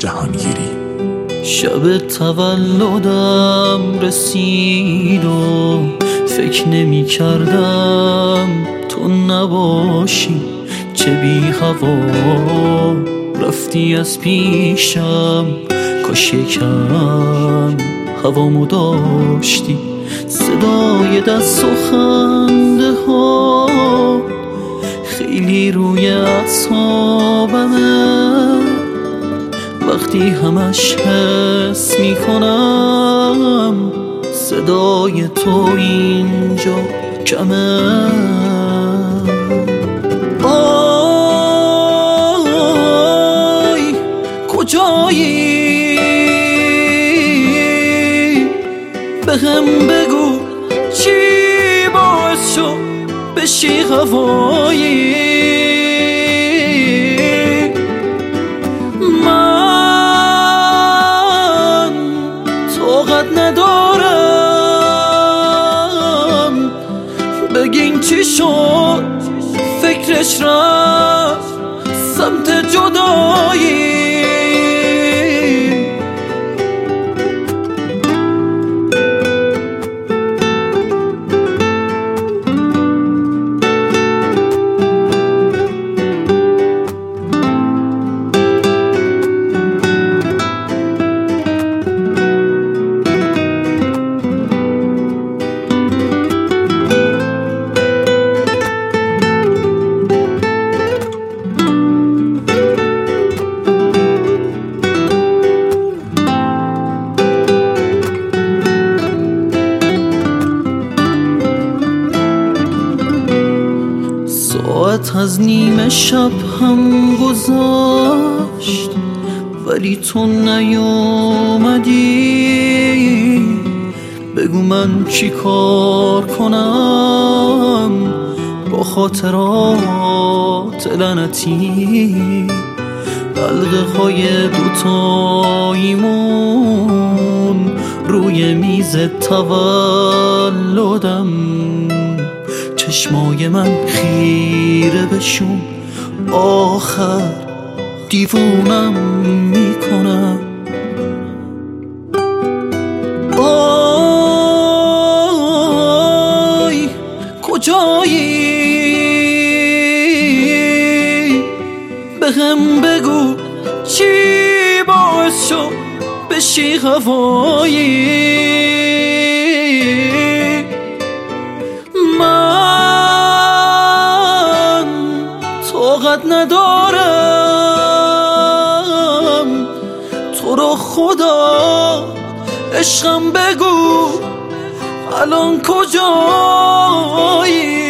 جهانگیری. شب تولدم رسید و فکر نمی کردم تو نباشی، چه بی هوا رفتی از پیشم، کاش یکم هوامو داشتی. صدای دست و خنده ها خیلی روی اعصابمه، وقتی همش حس میکنم صدای تو اینجا کمه. آی کجایی؟ بهم بگو چی باعث شد بشی هوایی؟ من طاقت ندارم، بگین چی شد فکرش رفت سمت جدایی. ساعت از نیمه شب هم گذشت ولی تو نیومدی. بگو من چی کار کنم با خاطرات لعنتی؟ حلقه های دوتاییمون روی میز تولدم، چشمای من خیره بشون، آخر دیوونم میکنم. آی کجایی؟ بهم بگو چی باعث شد بشی هوایی؟ طاقت ندارم، تو رو خدا عشقم بگو الان کجایی؟